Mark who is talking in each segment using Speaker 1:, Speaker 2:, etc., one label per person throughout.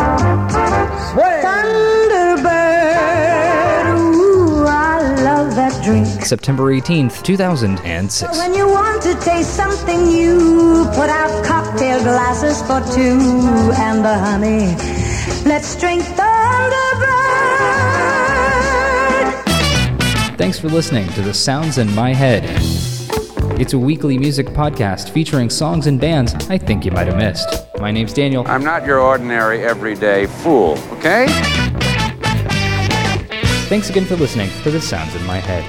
Speaker 1: Thunderbird, ooh, I love that drink.
Speaker 2: September 18th, 2006.
Speaker 1: When you want to taste something new, put out cocktail glasses for two and the honey. Let's drink Thunderbird.
Speaker 2: Thanks for listening to The Sounds in My Head. It's a weekly music podcast featuring songs and bands I think you might have missed. My name's Daniel.
Speaker 3: I'm not your ordinary, everyday fool, okay?
Speaker 2: Thanks again for listening to The Sounds in My Head.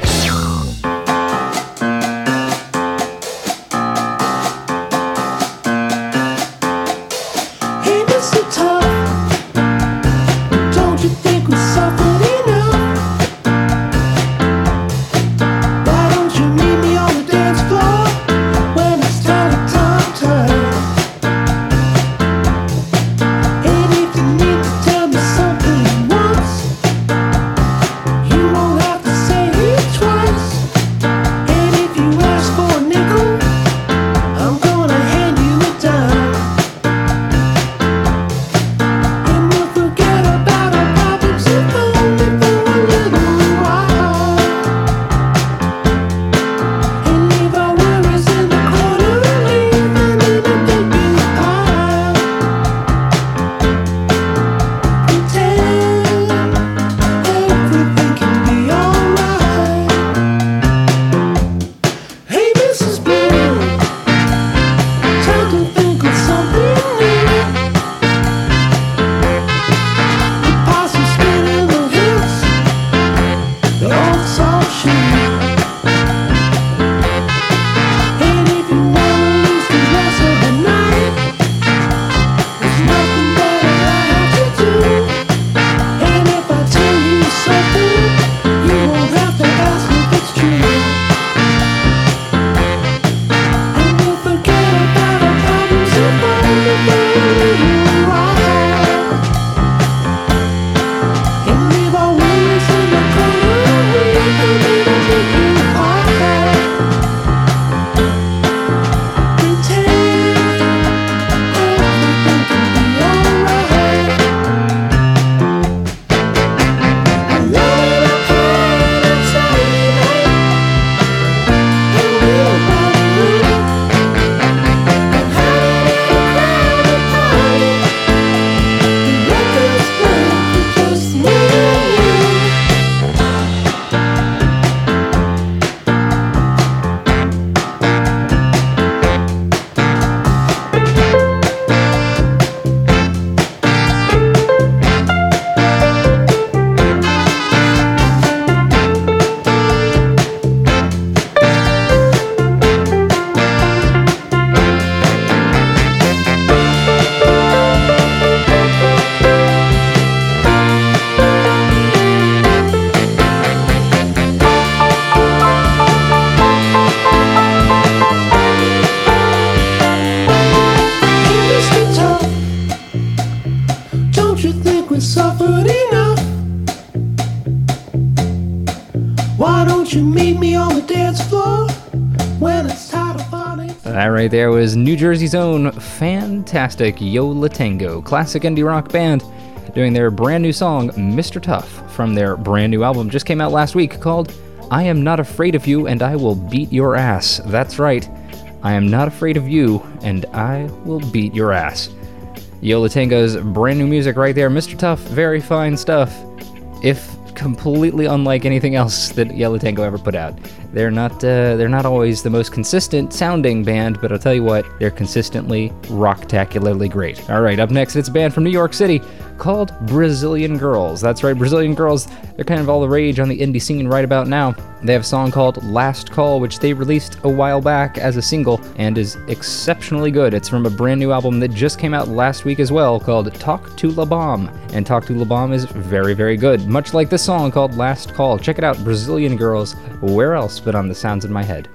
Speaker 2: That right there was New Jersey's own fantastic Yo La Tengo, classic indie rock band, doing their brand new song, Mr. Tough, from their brand new album just came out last week called I Am Not Afraid of You and I Will Beat Your Ass. That's right, I am not afraid of you and I will beat your ass. Yo La Tengo's brand new music right there, Mr. Tough, very fine stuff. If completely unlike anything else that Yo La Tengo ever put out. They're not always the most consistent sounding band, but I'll tell you what, they're consistently rocktacularly great. All right, up next, it's a band from New York City called Brazilian Girls. That's right, Brazilian Girls, they're kind of all the rage on the indie scene right about now. They have a song called Last Call, which they released a while back as a single and is exceptionally good. It's from a brand new album that just came out last week as well called Talk to La Bomb. And Talk to La Bomb is very, very good, much like this song called Last Call. Check it out, Brazilian Girls. Where else but on The Sounds in My Head?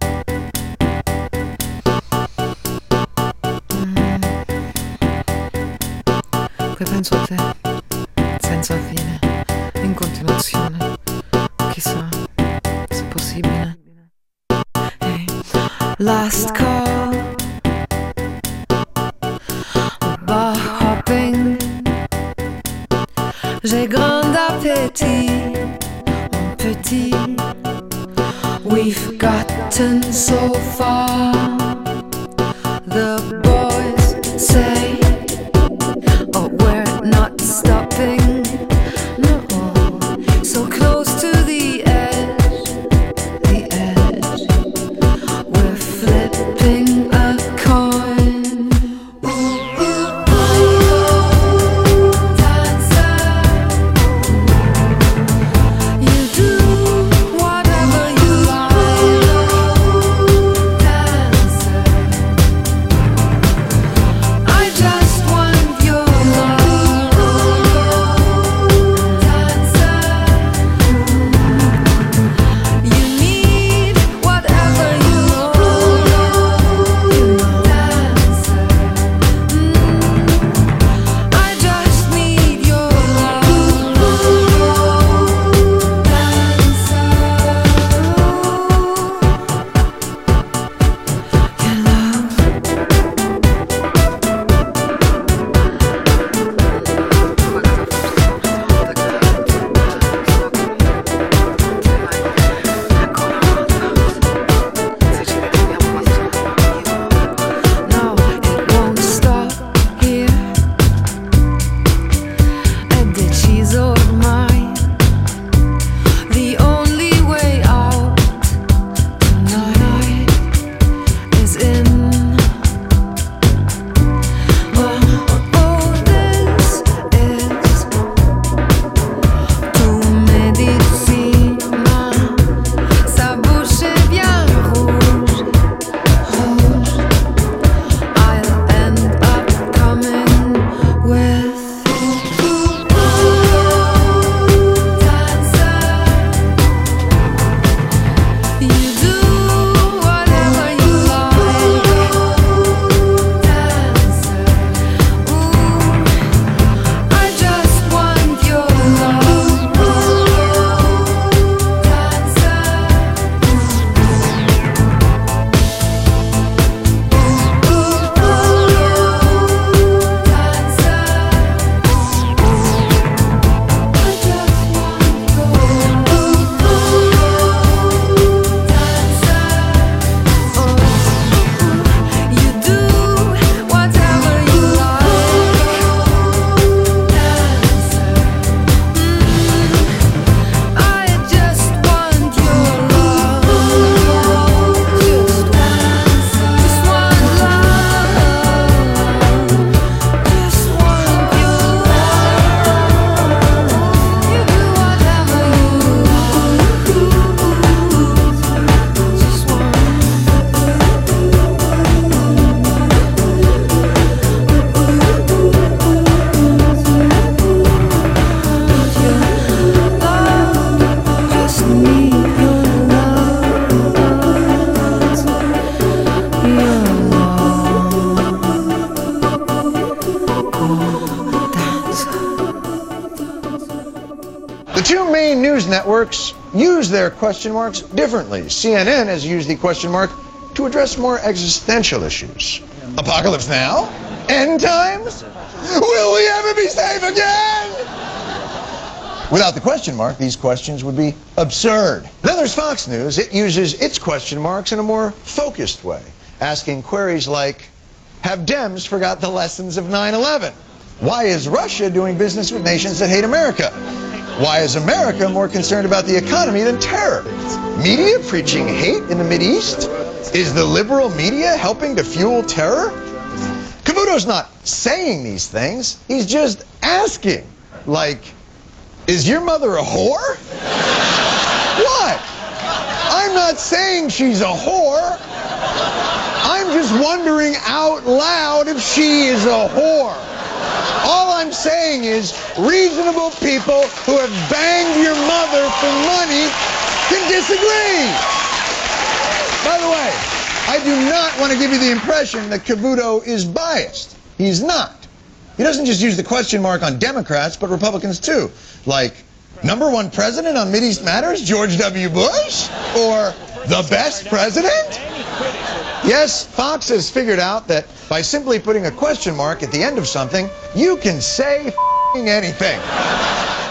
Speaker 4: Poi penso a te, senza fine, in continuazione, chissà se è possibile. Hey, last call, bar hopping, J'ai grand appétit, mon petit. We've gotten so far. The boys say, oh, we're not stopping. No, so close to the edge, the edge. We're flipping a coin. Ooh, ooh, dancer. You do whatever you like, dancer. I just want your love, dancer. You need whatever you dancer. I just need your love, dancer. Your love. No, it won't stop here. And that she's all mine. The only way out tonight is in. Oh, this is tu medicina. Sa bouche est bien rouge, rouge. I'll end up coming with dancer. You do whatever you like, dancer. Ooh, I just want your love, dancer. You do whatever you like, dancer. I just want your love, just want love, just want your love. You do whatever you like, just want. Just need your love, your
Speaker 5: The two main news networks use their question marks differently. CNN has used the question mark to address more existential issues. Apocalypse now? End times? Will we ever be safe again? Without the question mark, these questions would be absurd. Then there's Fox News. It uses its question marks in a more focused way, asking queries like, have Dems forgot the lessons of 9/11? Why is Russia doing business with nations that hate America? Why is America more concerned about the economy than terror? Media preaching hate in the Mideast? Is the liberal media helping to fuel terror? Cavuto's not saying these things. He's just asking. Like, is your mother a whore? What? I'm not saying she's a whore. I'm just wondering out loud if she is a whore. All I'm saying is reasonable people who have banged your mother for money can disagree. By the way, I do not want to give you the impression that Cavuto is biased. He's not. He doesn't just use the question mark on Democrats, but Republicans too. Like, #1 president on Mideast matters, George W. Bush? Or the best president? Yes, Fox has figured out that by simply putting a question mark at the end of something, you can say anything.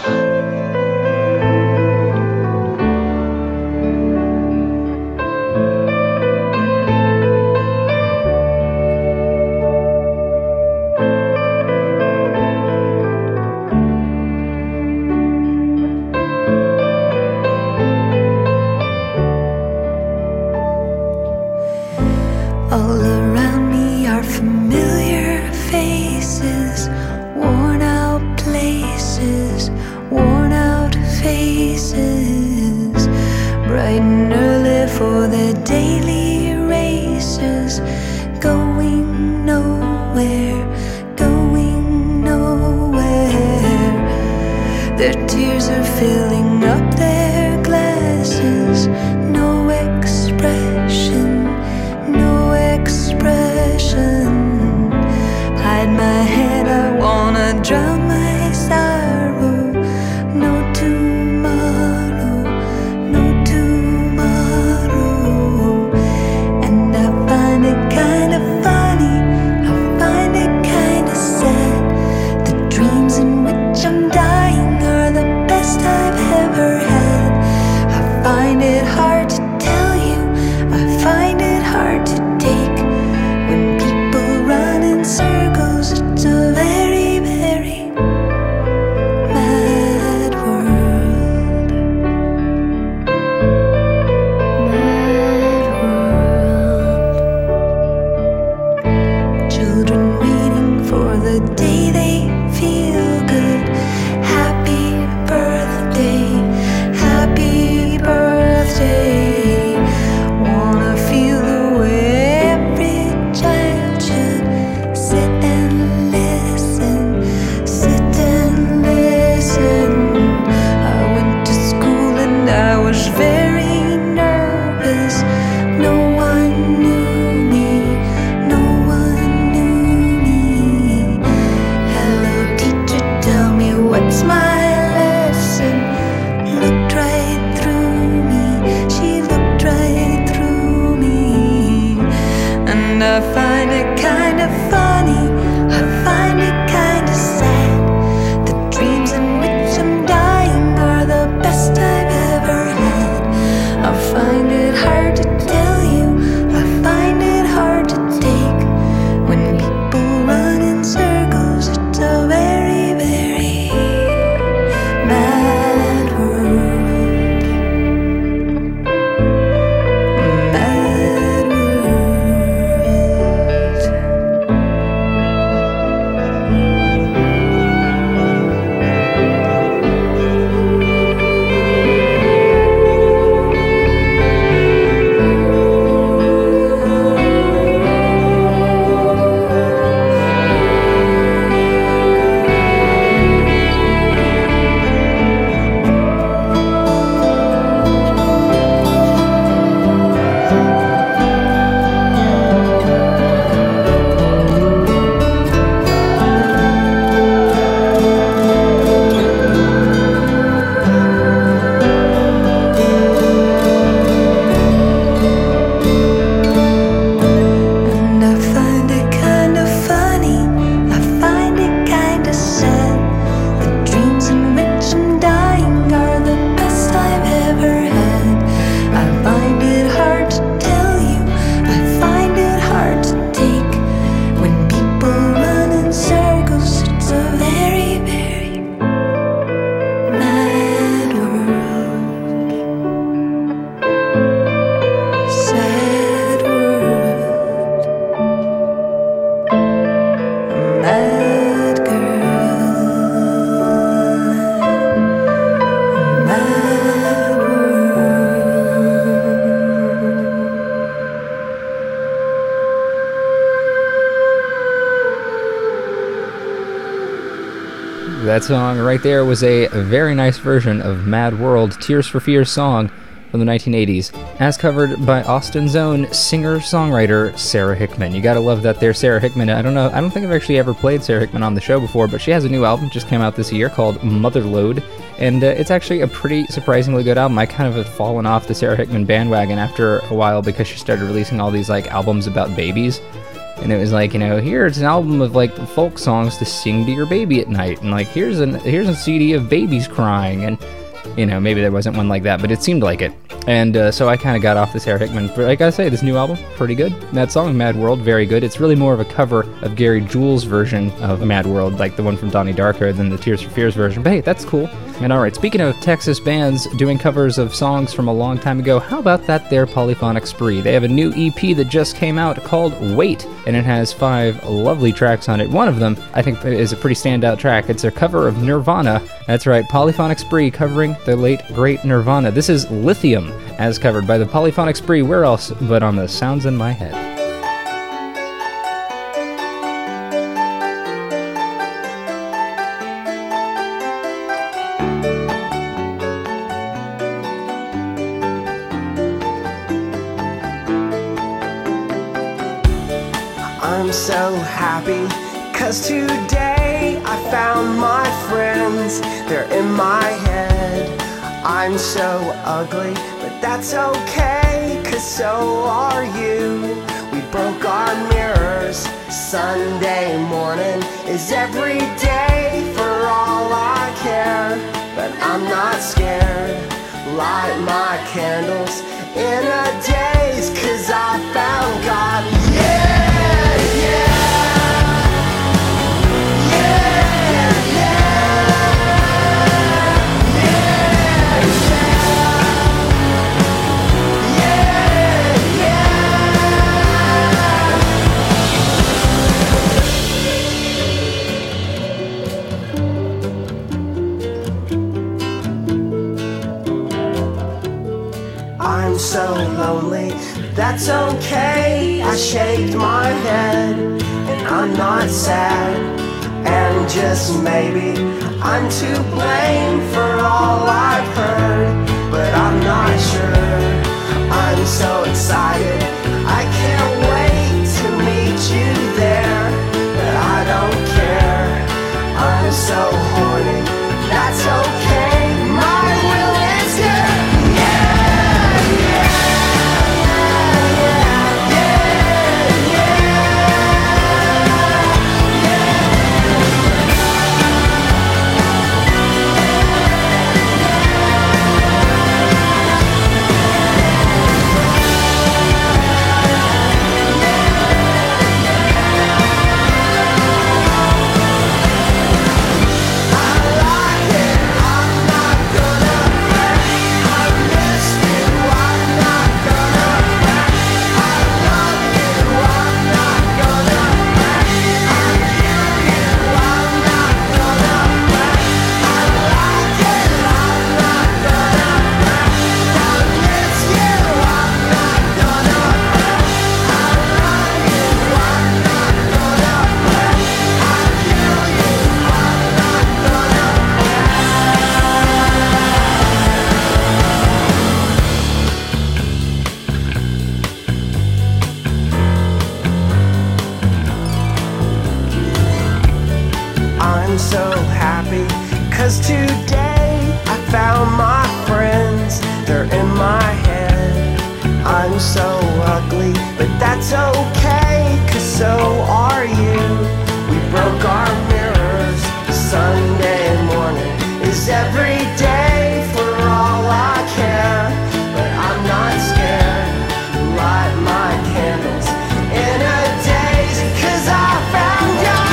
Speaker 4: Their tears are filling up their glasses. No expression, no expression. Hide my head, I wanna drown my sorrow. No tomorrow, no tomorrow. And I find it kind of funny, I find it kind of sad. The dreams in which I'm dying are the best I've ever had. I find it hard to tell you, I find it hard to take. When people run in circles, it's a very, very mad world. Mad world. Children waiting for the day they feel good. Happy birthday, happy birthday. Wanna feel the way every child should. Sit and listen, sit and listen. I went to school and I was very nervous. No one knew me, no one knew me. Hello teacher, tell me what's my lesson. Looked right through me, she looked right through me. And I find it kind of funny, I find it kind of sad. The dreams in which I'm dying are the best I've ever had. I find it hard to tell you, I find it hard to take. When people run in circles, it's a very, very mad world. Mad world. And I find it kind of funny, I find it kind of sad. The dreams in which I'm dying are the best I've ever had. I find it hard to tell you, I find it hard to take. When people run in circles, it's a very, very mad world. Sad world. A mad girl. A mad world.
Speaker 2: That song right there was a very nice version of Mad World, Tears for Fears song from the 1980s, as covered by Austin's own singer-songwriter Sarah Hickman. You gotta love that there, Sarah Hickman. I don't think I've actually ever played Sarah Hickman on the show before, but she has a new album, just came out this year, called Motherload, and it's actually a pretty surprisingly good album. I kind of had fallen off the Sarah Hickman bandwagon after a while because she started releasing all these like albums about babies. And it was like, you know, here's an album of like folk songs to sing to your baby at night, and like here's a CD of babies crying, and you know, maybe there wasn't one like that, but it seemed like it. And so I kind of got off the Sarah Hickman. But I gotta say, this new album, pretty good. That song, Mad World, very good. It's really more of a cover of Gary Jules' version of Mad World, like the one from Donnie Darko, than the Tears for Fears version. But hey, that's cool. And alright, speaking of Texas bands doing covers of songs from a long time ago, how about that there Polyphonic Spree? They have a new EP that just came out called Wait, and it has 5 lovely tracks on it. One of them, I think, is a pretty standout track. It's a cover of Nirvana. That's right, Polyphonic Spree covering the late, great Nirvana. This is Lithium, as covered by the Polyphonic Spree. Where else but on the Sounds in My Head?
Speaker 6: so happy, 'cause today I found my friends. They're in my head. I'm so ugly, but that's okay, 'cause so are you. We broke our mirrors. Sunday morning is every day for all I care. But I'm not scared. Light my candles in a daze, 'cause I found God. Yeah, yeah. I'm so lonely, that's okay. I shaked my head, and I'm not sad. And just maybe I'm to blame for all I've heard, but I'm not sure. I'm so excited, I can't wait to meet you there. But I don't care, I'm so horny, that's okay. My will is good. I'm so happy, 'cause today I found my friends. They're in my head. I'm so ugly, but that's okay, 'cause so are you. We broke our mirrors. Sunday morning is every day for all I care. But I'm not scared. Light my candles in a daze, 'cause I found God.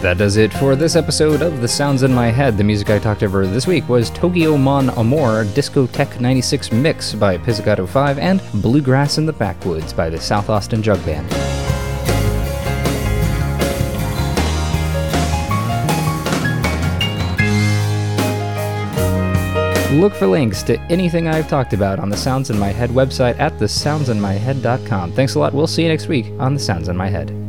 Speaker 2: That does it for this episode of The Sounds in My Head. The music I talked over this week was Tokyo Mon Amor Discotheque 96 Mix by Pizzicato 5 and Bluegrass in the Backwoods by the South Austin Jug Band. Look for links to anything I've talked about on the Sounds in My Head website at thesoundsinmyhead.com. Thanks a lot. We'll see you next week on The Sounds in My Head.